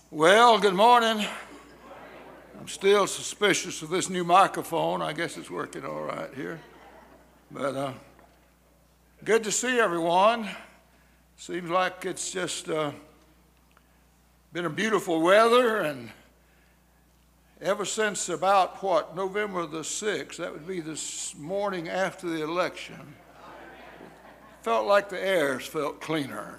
Well, good morning. I'm still suspicious of this new microphone. I guess it's working all right here. But good to see everyone. Seems like it's just been a beautiful weather, and ever since about, November the 6th, that would be this morning after the election, it felt like the airs felt cleaner.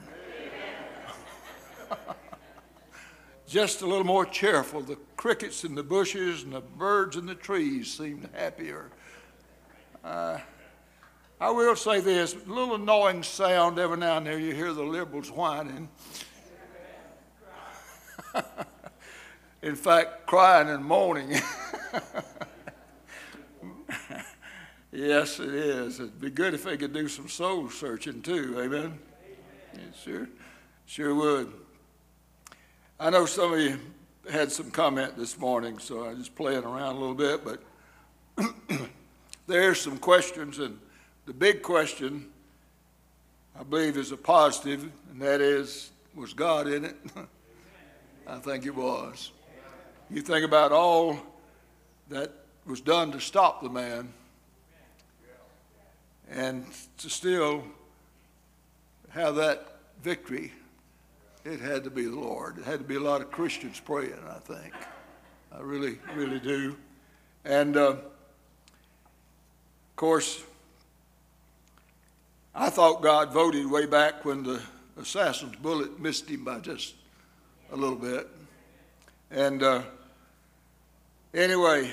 Just a little more cheerful. The crickets in the bushes and the birds in the trees seemed happier. I will say this, a little annoying sound every now and then. You hear the liberals whining. In fact, crying and moaning. Yes, it is. It'd be good if they could do some soul searching too. Amen? It sure would. I know some of you had some comment this morning, so I'm just playing around a little bit, but there's some questions, and the big question, I believe, is a positive, and that is, was God in it? I think it was. You think about all that was done to stop the man, and to still have that victory, it had to be the Lord. It had to be a lot of Christians praying, I think. I really, really do. And, of course, I thought God voted way back when the assassin's bullet missed him by just a little bit. And anyway,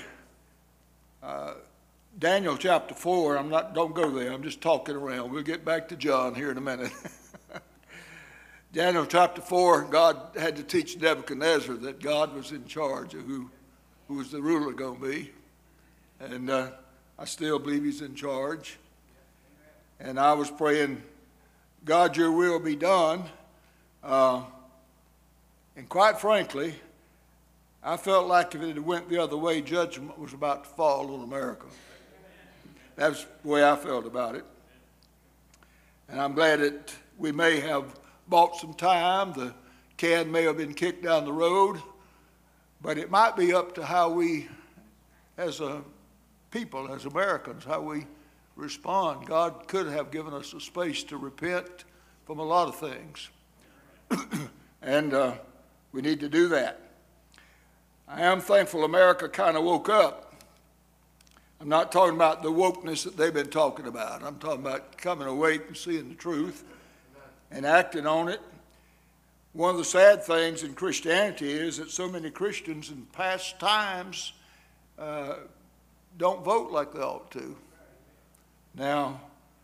Daniel chapter 4, don't go there. I'm just talking around. We'll get back to John here in a minute. Daniel chapter 4, God had to teach Nebuchadnezzar that God was in charge of who was the ruler going to be. And I still believe he's in charge. And I was praying, God, your will be done. And quite frankly, I felt like if it had went the other way, judgment was about to fall on America. That's the way I felt about it. And I'm glad that we may have bought some time. The can may have been kicked down the road, but it might be up to how we, as a people, as Americans, how we respond. God could have given us a space to repent from a lot of things, and we need to do that. I am thankful America kind of woke up. I'm not talking about the wokeness that they've been talking about. I'm talking about coming awake and seeing the truth and acting on it. One of the sad things in Christianity is that so many Christians in past times don't vote like they ought to. Now,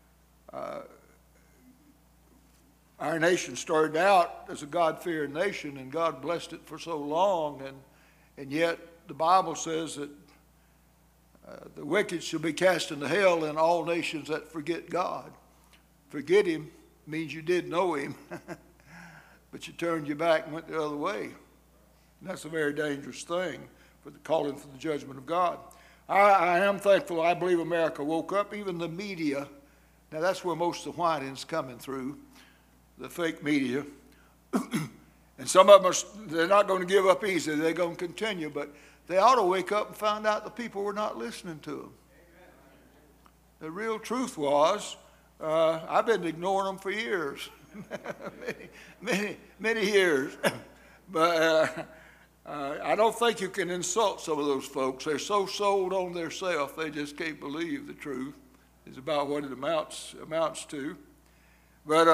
our nation started out as a God-fearing nation, and God blessed it for so long, and yet the Bible says that the wicked shall be cast into hell, and all nations that forget God. Forget him means you did know him, but you turned your back and went the other way. And that's a very dangerous thing for the calling for the judgment of God. I am thankful. I believe America woke up, even the media. Now that's where most of the whining's coming through, the fake media. And some of them, they're not going to give up easy. They're going to continue, but they ought to wake up and find out the people were not listening to them. The real truth was, I've been ignoring them for years, many years. But I don't think you can insult some of those folks. They're so sold on their self, they just can't believe the truth is about what it amounts to. But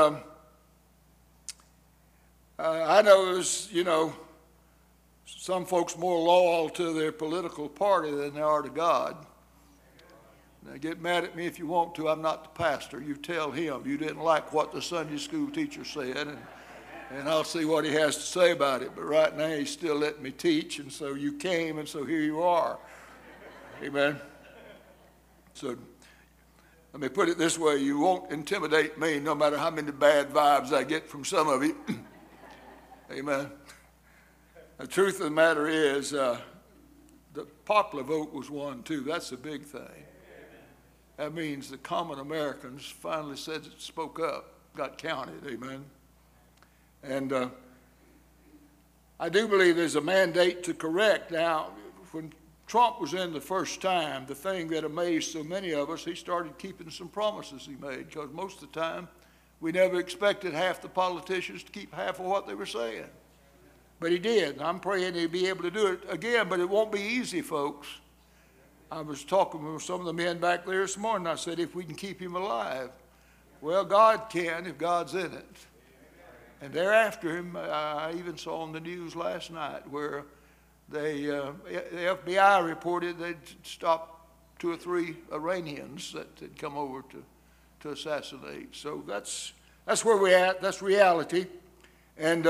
I know there's, some folks more loyal to their political party than they are to God. Now, get mad at me if you want to. I'm not the pastor. You tell him you didn't like what the Sunday school teacher said, and I'll see what he has to say about it. But right now, he's still letting me teach, and so you came, and so here you are. Amen. So let me put it this way. You won't intimidate me no matter how many bad vibes I get from some of you. Amen. The truth of the matter is the popular vote was won, too. That's a big thing. That means the common Americans finally spoke up, got counted, amen. And I do believe there's a mandate to correct. Now, when Trump was in the first time, the thing that amazed so many of us, he started keeping some promises he made, because most of the time we never expected half the politicians to keep half of what they were saying. But he did, and I'm praying he'll be able to do it again, but it won't be easy, folks. I was talking with some of the men back there this morning. I said, if we can keep him alive. Well, God can if God's in it. And they're after him. I even saw on the news last night where the FBI reported they'd stopped 2 or 3 Iranians that had come over to assassinate. So that's where we're at. That's reality. And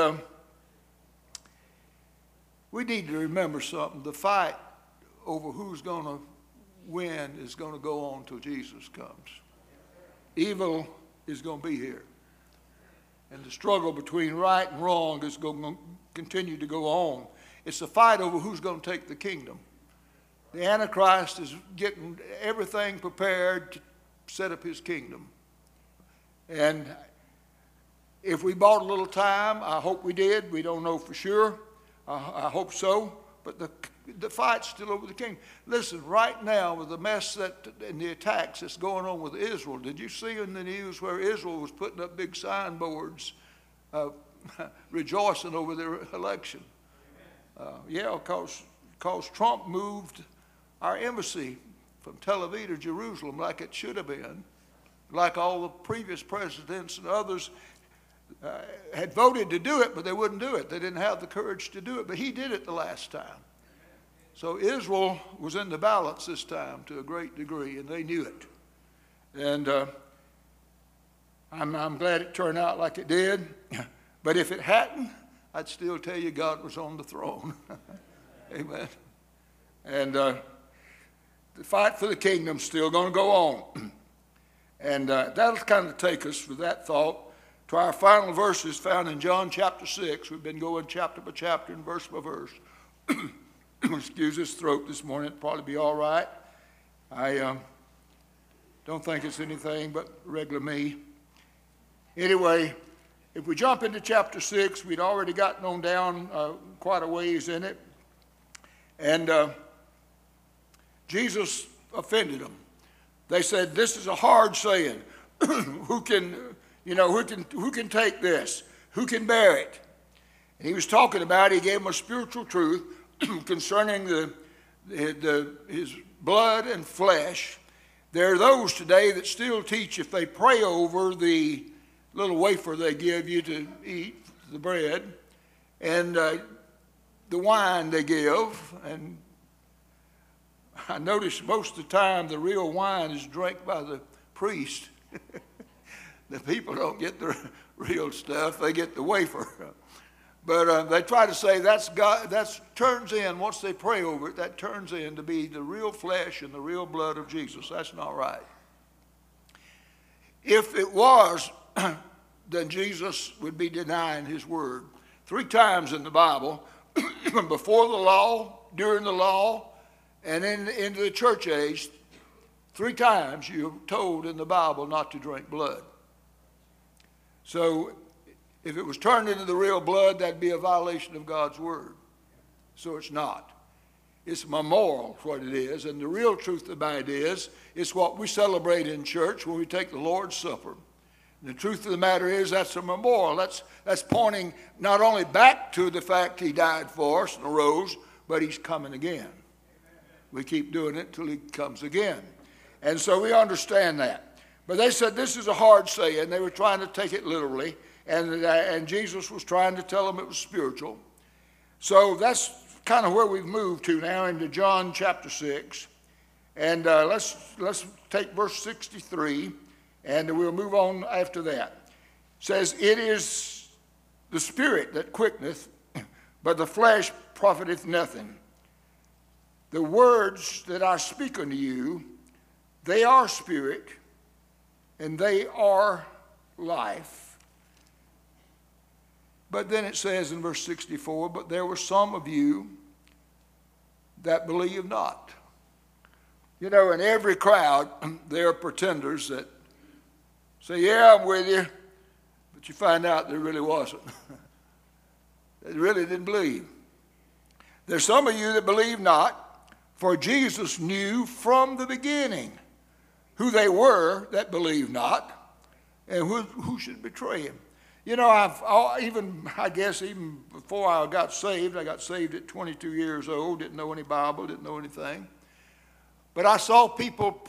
we need to remember something. The fight over who's going to win is going to go on till Jesus comes. Evil is going to be here. And the struggle between right and wrong is going to continue to go on. It's a fight over who's going to take the kingdom. The Antichrist is getting everything prepared to set up his kingdom. And if we bought a little time, I hope we did. We don't know for sure. I hope so. But the fight's still over the kingdom. Listen, right now with the mess and the attacks that's going on with Israel, did you see in the news where Israel was putting up big signboards rejoicing over their election? Yeah, because Trump moved our embassy from Tel Aviv to Jerusalem like it should have been, like all the previous presidents and others had voted to do it, but they wouldn't do it. They didn't have the courage to do it, but he did it the last time. So Israel was in the balance this time to a great degree, and they knew it. And I'm glad it turned out like it did. But if it hadn't, I'd still tell you God was on the throne. Amen. And the fight for the kingdom's still going to go on. And that'll kind of take us with that thought to our final verses found in John chapter 6. We've been going chapter by chapter and verse by verse. Excuse this throat this morning. It'll probably be all right. I don't think it's anything but regular me. Anyway, if we jump into chapter 6, we'd already gotten on down quite a ways in it. And Jesus offended them. They said, this is a hard saying. Who can take this? Who can bear it? And he was talking about, he gave them a spiritual truth concerning his blood and flesh. There are those today that still teach if they pray over the little wafer they give you to eat, the bread, and the wine they give. And I notice most of the time the real wine is drank by the priest. The people don't get the real stuff, they get the wafer. But they try to say that's God, that turns in, once they pray over it, that turns in to be the real flesh and the real blood of Jesus. That's not right. If it was, then Jesus would be denying his word. 3 times in the Bible, before the law, during the law, and into the church age, 3 times you're told in the Bible not to drink blood. So if it was turned into the real blood, that'd be a violation of God's word. So it's not. It's memorial, what it is. And the real truth about it is, it's what we celebrate in church when we take the Lord's Supper. And the truth of the matter is, that's a memorial. That's pointing not only back to the fact he died for us and arose, but he's coming again. We keep doing it till he comes again. And so we understand that. But they said this is a hard saying. They were trying to take it literally. And Jesus was trying to tell them it was spiritual. So that's kind of where we've moved to now, into John chapter 6. And let's take verse 63, and we'll move on after that. It says, it is the spirit that quickeneth, but the flesh profiteth nothing. The words that I speak unto you, they are spirit, and they are life. But then it says in verse 64, but there were some of you that believe not. You know, in every crowd, there are pretenders that say, yeah, I'm with you, but you find out there really wasn't. They really didn't believe. There's some of you that believe not, for Jesus knew from the beginning who they were that believed not, and who should betray him. You know, I guess even before I got saved at 22 years old, didn't know any Bible, didn't know anything. But I saw people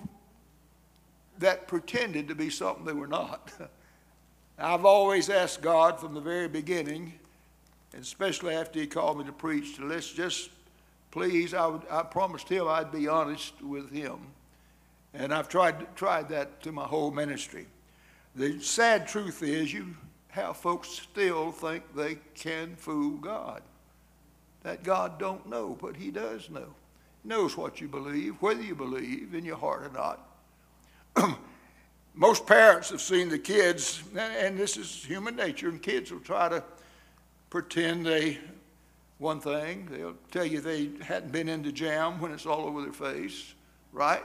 that pretended to be something they were not. I've always asked God from the very beginning, and especially after he called me to preach, to let's just, please, I promised him I'd be honest with him. And I've tried that to my whole ministry. The sad truth is you have folks still think they can fool God. That God don't know, but he does know. He knows what you believe, whether you believe in your heart or not. Most parents have seen the kids, and this is human nature, and kids will try to pretend one thing. They'll tell you they hadn't been into jam when it's all over their face, right?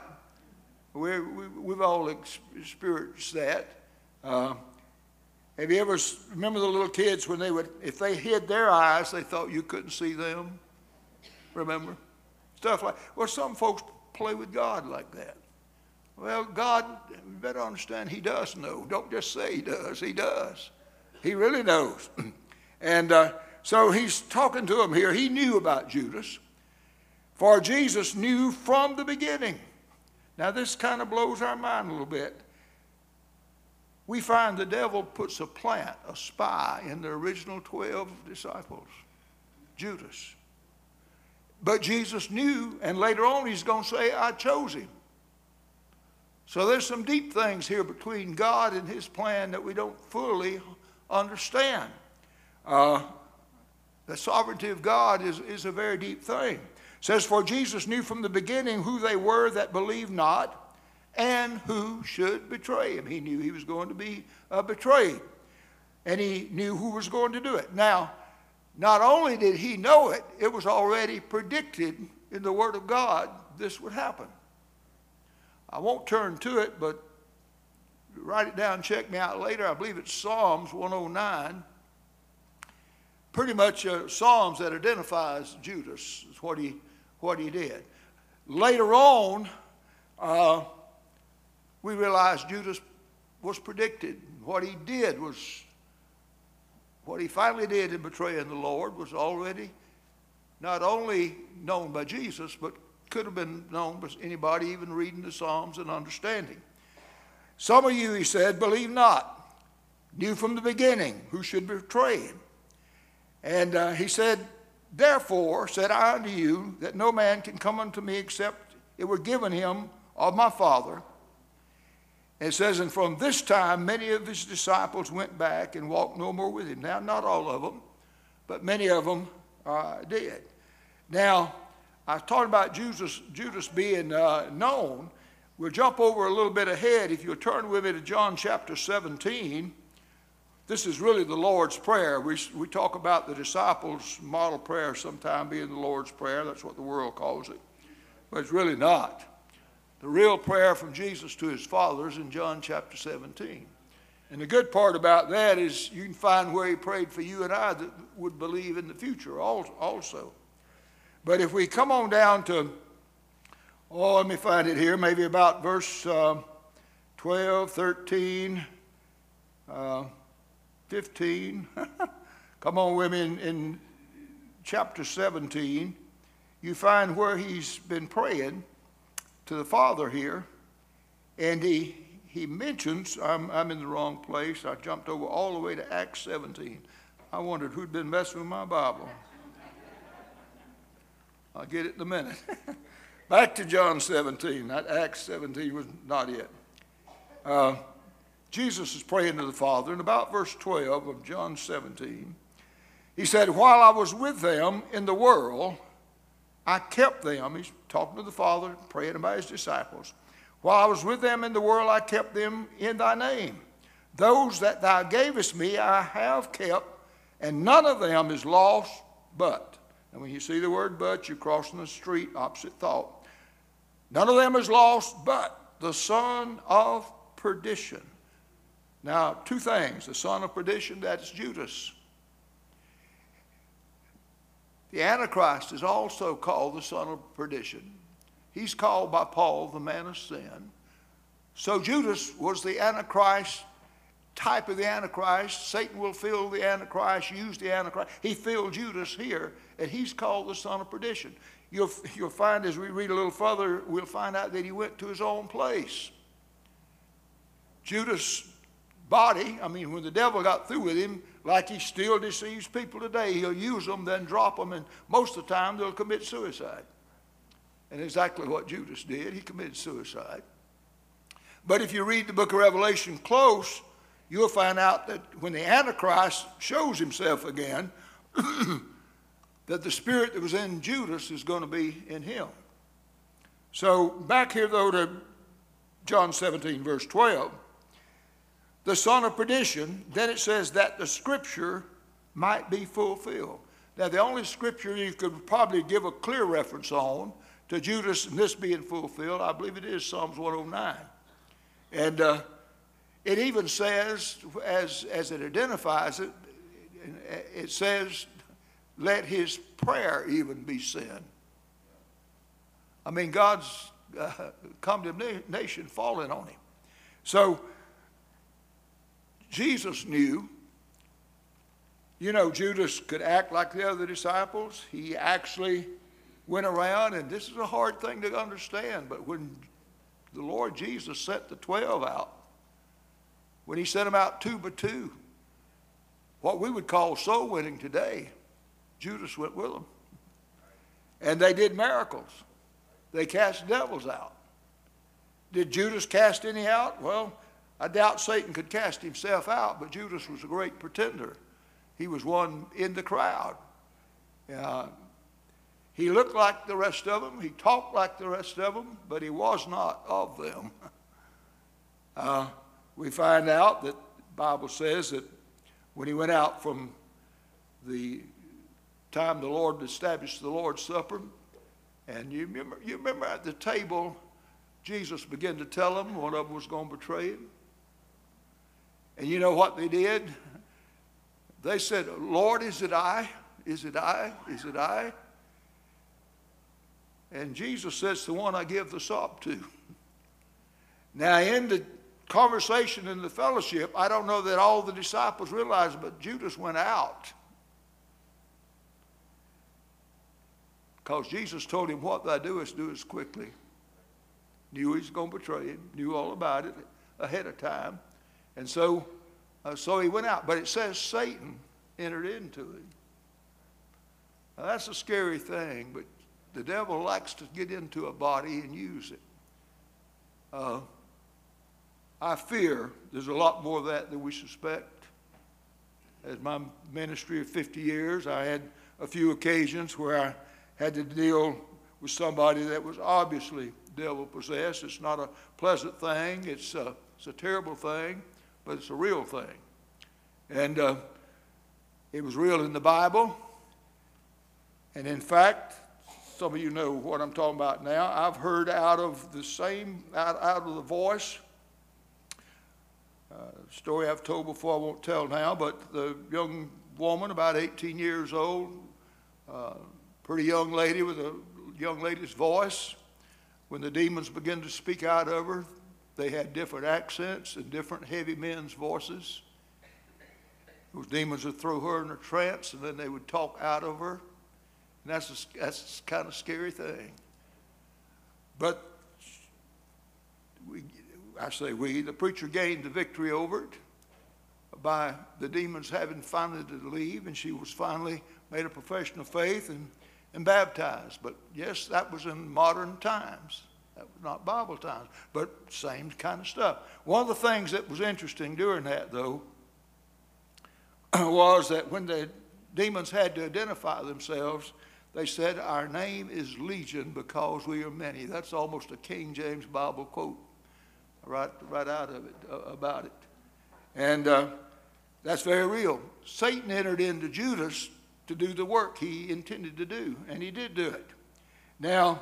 We've all experienced that. Have you ever remember the little kids when if they hid their eyes, they thought you couldn't see them? Remember? Stuff like, well, some folks play with God like that. Well, God, you better understand, he does know. Don't just say he does. He does. He really knows. And so he's talking to him here. He knew about Judas, for Jesus knew from the beginning. Now, this kind of blows our mind a little bit. We find the devil puts a plant, a spy, in the original 12 disciples, Judas. But Jesus knew, and later on he's going to say, I chose him. So there's some deep things here between God and his plan that we don't fully understand. The sovereignty of God is a very deep thing. It says, for Jesus knew from the beginning who they were that believed not, and who should betray him. He knew he was going to be betrayed, and he knew who was going to do it. Now, not only did he know it, it was already predicted in the Word of God this would happen. I won't turn to it, but write it down, check me out later. I believe it's Psalms 109. Pretty much Psalms that identifies Judas, is what he did. Later on, we realize Judas was predicted. What he did was, what he finally did in betraying the Lord was already not only known by Jesus, but could have been known by anybody even reading the Psalms and understanding. Some of you, he said, believe not, knew from the beginning who should betray him. And he said, therefore said I unto you, that no man can come unto me except it were given him of my Father. And it says, and from this time many of his disciples went back and walked no more with him. Now, not all of them, but many of them did. Now, I was talking about Judas being known. We'll jump over a little bit ahead. If you'll turn with me to John chapter 17, this is really the Lord's Prayer. We talk about the disciples' model prayer sometime being the Lord's Prayer. That's what the world calls it. But it's really not. The real prayer from Jesus to his Father is in John chapter 17. And the good part about that is you can find where he prayed for you and I that would believe in the future also. But if we come on down to, let me find it here, maybe about verse 12, 13, 15. Come on with me in chapter 17. You find where he's been praying to the Father here, and he mentions, I'm in the wrong place. I jumped over all the way to Acts 17. I wondered who'd been messing with my Bible. I'll get it in a minute. Back to John 17. That Acts 17 was not it. Jesus is praying to the Father, and about verse 12 of John 17, he said, while I was with them in the world, I kept them. He's talking to the Father, praying about his disciples. While I was with them in the world, I kept them in thy name. Those that thou gavest me, I have kept, and none of them is lost but. And when you see the word but, you're crossing the street, opposite thought. None of them is lost but the son of perdition. Now, two things. The son of perdition, that's Judas. The Antichrist is also called the son of perdition. He's called by Paul the man of sin. So Judas was the Antichrist, type of the Antichrist. Satan will fill the Antichrist, use the Antichrist. He filled Judas here, and he's called the son of perdition. You'll find as we read a little further, we'll find out that he went to his own place. Judas' body, when the devil got through with him, like he still deceives people today, he'll use them, then drop them, and most of the time they'll commit suicide. And exactly what Judas did, he committed suicide. But if you read the book of Revelation close, you'll find out that when the Antichrist shows himself again, that the spirit that was in Judas is going to be in him. So back here, though, to John 17, verse 12, the son of perdition, then it says that the scripture might be fulfilled. Now, the only scripture you could probably give a clear reference on to Judas and this being fulfilled, I believe it is Psalms 109. And it even says, as it identifies it, it says, let his prayer even be sin. God's condemnation falling on him. So Jesus knew, Judas could act like the other disciples. He actually went around, and this is a hard thing to understand, but when the Lord Jesus sent the 12 out, when he sent them out 2 by 2, what we would call soul winning today, Judas went with them. And they did miracles. They cast devils out. Did Judas cast any out? Well, I doubt Satan could cast himself out, but Judas was a great pretender. He was one in the crowd. He looked like the rest of them. He talked like the rest of them, but he was not of them. We find out that the Bible says that when he went out from the time the Lord established the Lord's Supper, and you remember at the table, Jesus began to tell them one of them was going to betray him. And you know what they did? They said, Lord, is it I? Is it I? Is it I? And Jesus says, the one I give the sop to. Now, in the conversation in the fellowship, I don't know that all the disciples realized, but Judas went out. Because Jesus told him, what thou doest, do it quickly. Knew he was going to betray him, knew all about it ahead of time. And so he went out. But it says Satan entered into him. Now, that's a scary thing, but the devil likes to get into a body and use it. I fear there's a lot more of that than we suspect. As my ministry of 50 years, I had a few occasions where I had to deal with somebody that was obviously devil-possessed. It's not a pleasant thing. It's a terrible thing, but it's a real thing. And it was real in the Bible. And in fact, some of you know what I'm talking about now. I've heard out of the voice, story I've told before, I won't tell now, but the young woman, about 18 years old, pretty young lady with a young lady's voice, when the demons began to speak out of her, they had different accents and different heavy men's voices. Those demons would throw her in a trance, and then they would talk out of her. And that's a kind of scary thing. But the preacher gained the victory over it by the demons having finally to leave, and she was finally made a profession of faith and baptized. But yes, that was in modern times. That was not Bible times, but same kind of stuff. One of the things that was interesting during that, though, was that when the demons had to identify themselves, they said, our name is Legion because we are many. That's almost a King James Bible quote right out of it, about it. And that's very real. Satan entered into Judas to do the work he intended to do, and he did do it. Now,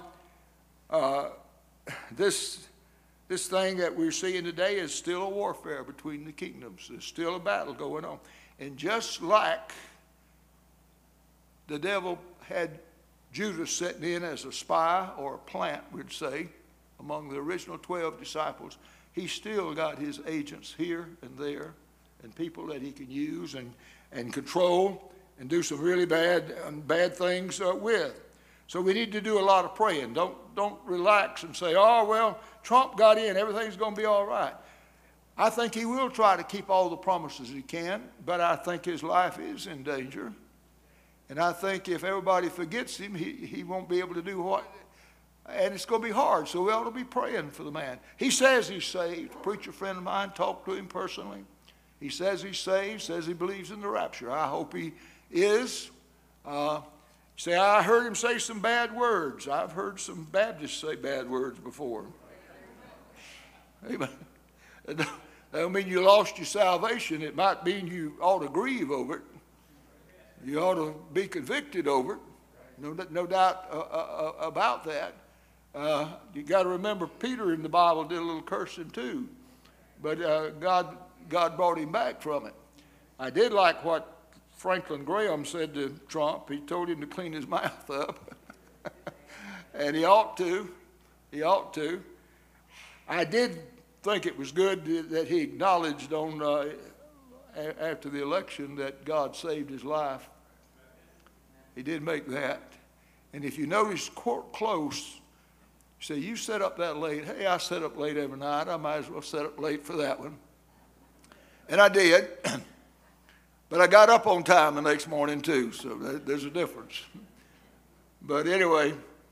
this thing that we're seeing today is still a warfare between the kingdoms. There's still a battle going on. And just like the devil had Judas sitting in as a spy or a plant, we'd say, among the original 12 disciples, he's still got his agents here and there and people that he can use and control and do some really bad things with. So we need to do a lot of praying. Don't relax and say, oh, well, Trump got in, everything's going to be all right. I think he will try to keep all the promises he can, but I think his life is in danger. And I think if everybody forgets him, he won't be able to do what, and it's going to be hard. So we ought to be praying for the man. He says he's saved. A preacher friend of mine talked to him personally. He says he's saved, says he believes in the rapture. I hope he is. Say, I heard him say some bad words. I've heard some Baptists say bad words before. Amen. That don't mean you lost your salvation. It might mean you ought to grieve over it. You ought to be convicted over it. No doubt about that. You got to remember Peter in the Bible did a little cursing too. But God brought him back from it. I did like what Franklin Graham said to Trump. He told him to clean his mouth up. And he ought to. He ought to. I did think it was good that he acknowledged after the election that God saved his life. He did make that. And if you notice close, you say, you set up that late. Hey, I set up late every night. I might as well set up late for that one. And I did. But I got up on time the next morning too, so there's a difference. But anyway,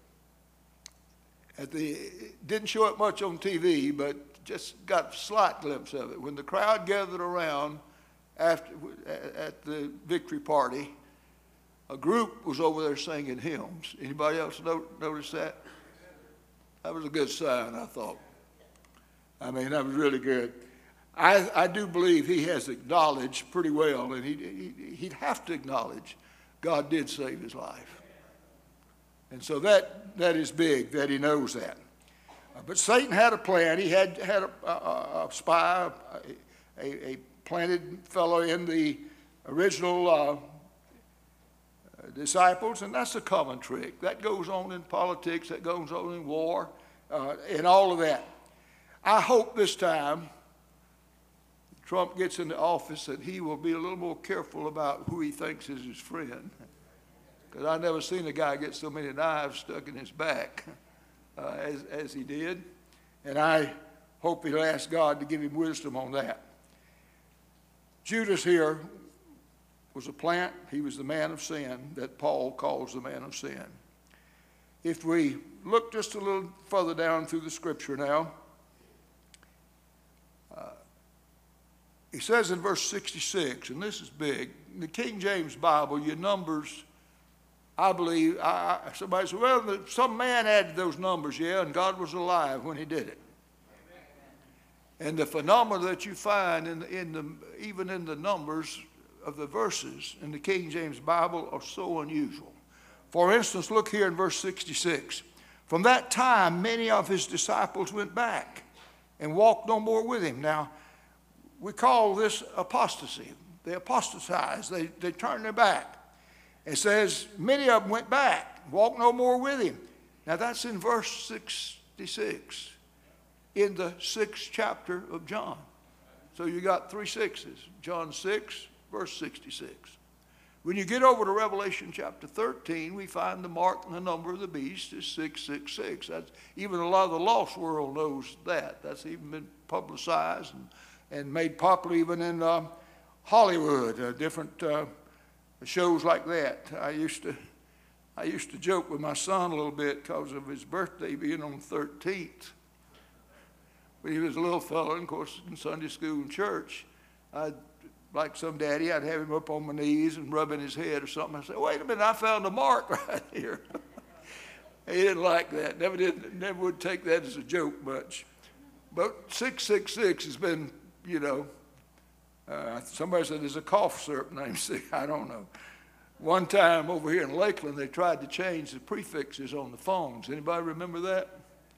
didn't show it much on TV, but just got a slight glimpse of it. When the crowd gathered around at the victory party, a group was over there singing hymns. Anybody else notice that? That was a good sign, I thought. I mean, that was really good. I do believe he has acknowledged pretty well, and he'd have to acknowledge God did save his life. And so that is big, that he knows that. But Satan had a plan. He had a spy, a planted fellow in the original disciples, and that's a common trick. That goes on in politics, that goes on in war, and all of that. I hope this time Trump gets into office that he will be a little more careful about who he thinks is his friend. Because I've never seen a guy get so many knives stuck in his back as he did. And I hope he'll ask God to give him wisdom on that. Judas here was a plant. He was the man of sin that Paul calls the man of sin. If we look just a little further down through the scripture now, he says in verse 66, and this is big, in the King James Bible, your numbers, I believe, somebody said, well, some man added those numbers, yeah, and God was alive when he did it. And the phenomena that you find even in the numbers of the verses in the King James Bible are so unusual. For instance, look here in verse 66. From that time, many of his disciples went back and walked no more with him. Now, we call this apostasy. They apostatized. They turned their back. It says, many of them went back, walked no more with him. Now, that's in verse 66, in the 6th chapter of John. So you got 3 sixes. John 6, verse 66. When you get over to Revelation chapter 13, we find the mark and the number of the beast is 666. That's, even a lot of the lost world knows that. That's even been publicized and made popular even in Hollywood, different shows like that. I used to joke with my son a little bit because of his birthday being on the 13th. When he was a little fellow, and of course in Sunday school and church, like some daddy, I'd have him up on my knees and rubbing his head or something. I'd say, wait a minute, I found a mark right here. He didn't like that. Never would take that as a joke much. But 666 has been, somebody said there's a cough syrup named 6. I don't know. One time over here in Lakeland, they tried to change the prefixes on the phones. Anybody remember that?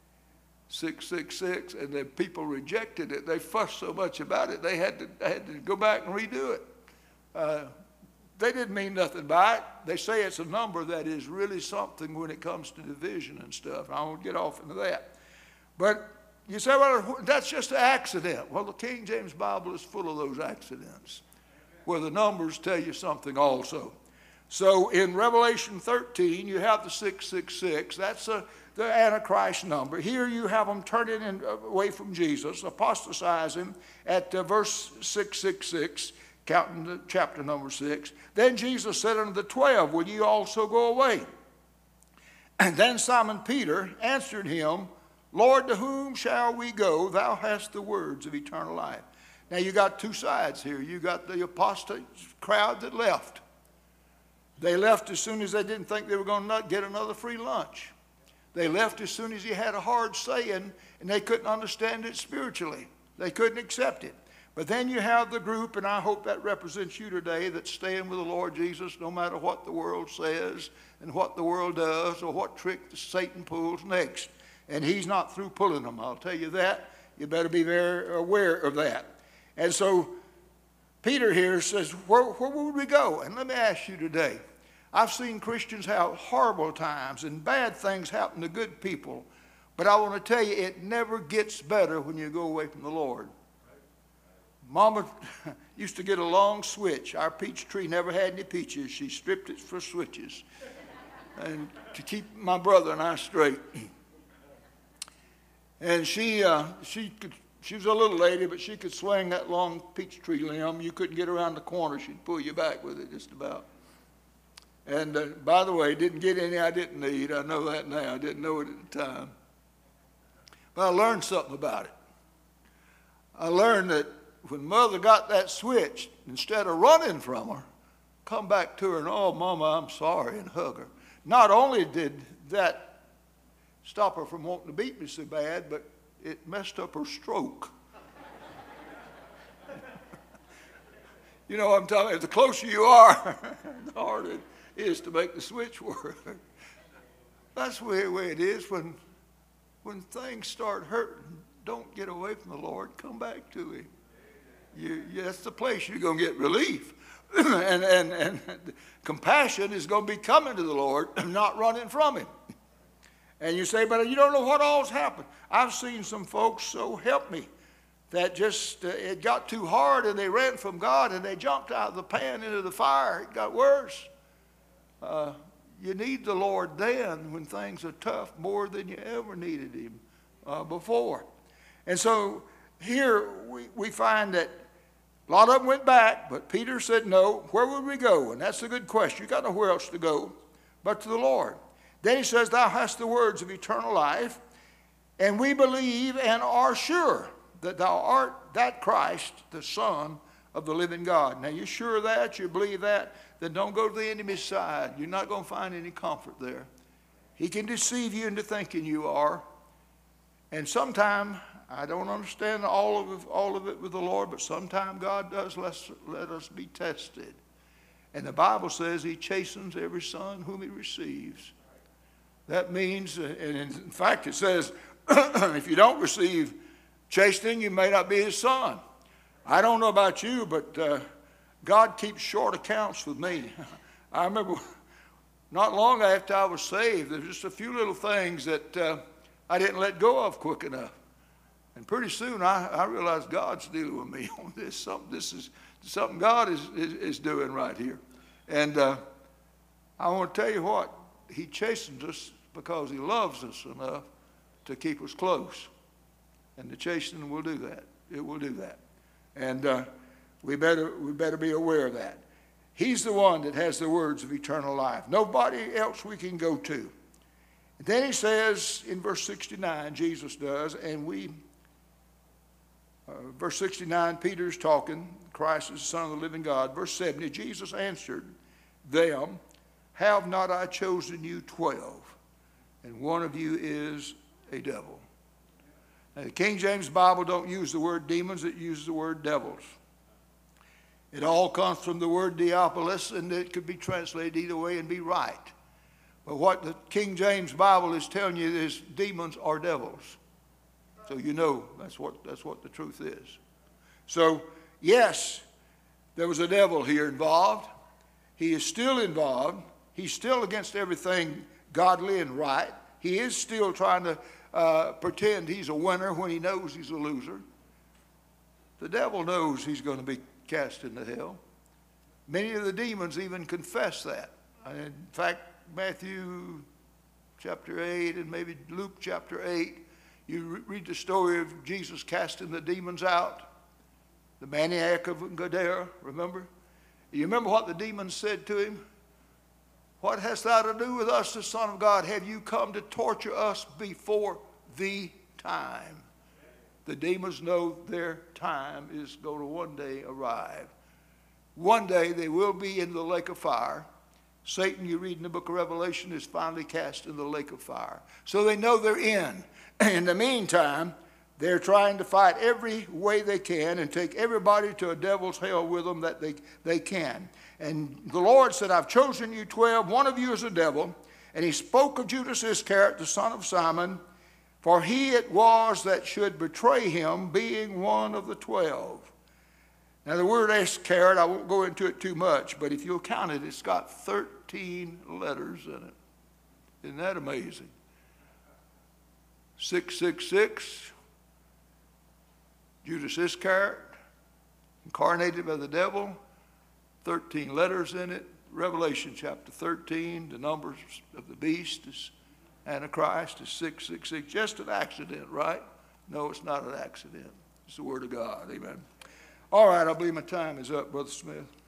666, and the people rejected it. They fussed so much about it, they had to go back and redo it. they didn't mean nothing by it. They say it's a number that is really something when it comes to division and stuff. I won't get off into that. But you say, well, that's just an accident. Well, the King James Bible is full of those accidents where the numbers tell you something also. So in Revelation 13, you have the 666. That's the Antichrist number. Here you have them turning away from Jesus, apostatizing at verse 666, counting the chapter number 6. Then Jesus said unto the 12, will you also go away? And then Simon Peter answered him, Lord, to whom shall we go? Thou hast the words of eternal life. Now you got two sides here. You got the apostate crowd that left. They left as soon as they didn't think they were going to get another free lunch. They left as soon as he had a hard saying, and they couldn't understand it spiritually. They couldn't accept it. But then you have the group, and I hope that represents you today, that's staying with the Lord Jesus no matter what the world says and what the world does or what trick Satan pulls next. And he's not through pulling them, I'll tell you that. You better be very aware of that. And so Peter here says, where would we go? And let me ask you today, I've seen Christians have horrible times and bad things happen to good people, but I want to tell you it never gets better when you go away from the Lord. Mama used to get a long switch. Our peach tree never had any peaches. She stripped it for switches and to keep my brother and I straight. And she was a little lady, but she could swing that long peach tree limb. You couldn't get around the corner. She'd pull you back with it just about. And by the way, didn't get any I didn't need. I know that now. I didn't know it at the time. But I learned something about it. I learned that when Mother got that switch, instead of running from her, come back to her and, oh, Mama, I'm sorry, and hug her. Not only did that stop her from wanting to beat me so bad, but it messed up her stroke. You know what I'm talking about? The closer you are, the harder it is to make the switch work. That's the way it is when things start hurting. Don't get away from the Lord. Come back to Him. That's the place you're going to get relief. and compassion is going to be coming to the Lord, not running from Him. And you say, but you don't know what all's happened. I've seen some folks, so help me, that just it got too hard and they ran from God and they jumped out of the pan into the fire. It got worse. You need the Lord then when things are tough more than you ever needed Him before. And so here we find that a lot of them went back, but Peter said, no, where would we go? And that's a good question. You got nowhere else to go but to the Lord. Then he says, thou hast the words of eternal life, and we believe and are sure that thou art that Christ, the Son of the living God. Now, you're sure of that? You believe that? Then don't go to the enemy's side. You're not going to find any comfort there. He can deceive you into thinking you are. And sometimes, I don't understand all of it with the Lord, but sometimes God does let us be tested. And the Bible says He chastens every son whom He receives. That means, and in fact it says, if you don't receive chastening, you may not be His son. I don't know about you, but God keeps short accounts with me. I remember not long after I was saved, there was just a few little things that I didn't let go of quick enough. And pretty soon I realized God's dealing with me on this. This is something God is doing right here. And I want to tell you what, He chastens us because He loves us enough to keep us close. And the chastening will do that. It will do that. And we better be aware of that. He's the one that has the words of eternal life. Nobody else we can go to. And then he says in verse 69, Jesus does, and verse 69, Peter's talking, Christ is the Son of the living God. Verse 70, Jesus answered them, have not I chosen you 12, and one of you is a devil. Now, the King James Bible don't use the word demons, it uses the word devils. It all comes from the word Diabolos, and it could be translated either way and be right. But what the King James Bible is telling you is demons are devils. So you know that's what the truth is. So, yes, there was a devil here involved. He is still involved. He's still against everything godly and right. He is still trying to pretend he's a winner when he knows he's a loser. The devil knows he's going to be cast into hell. Many of the demons even confess that. In fact, Matthew chapter 8 and maybe Luke chapter 8, you read the story of Jesus casting the demons out. The maniac of Gadara, remember? You remember what the demons said to him? What hast thou to do with us, the Son of God? Have you come to torture us before the time? The demons know their time is going to one day arrive. One day they will be in the lake of fire. Satan, you read in the book of Revelation, is finally cast in the lake of fire. So they know they're in. In the meantime, they're trying to fight every way they can and take everybody to a devil's hell with them that they can. And the Lord said, I've chosen you 12. One of you is a devil. And he spoke of Judas Iscariot, the son of Simon, for he it was that should betray him, being one of the 12. Now the word Iscariot, I won't go into it too much, but if you'll count it, it's got 13 letters in it. Isn't that amazing? 666, Judas Iscariot, incarnated by the devil, 13 letters in it. Revelation chapter 13, the numbers of the beast is Antichrist is 666. Just an accident, right? No, it's not an accident. It's the word of God. Amen. All right, I believe my time is up, Brother Smith.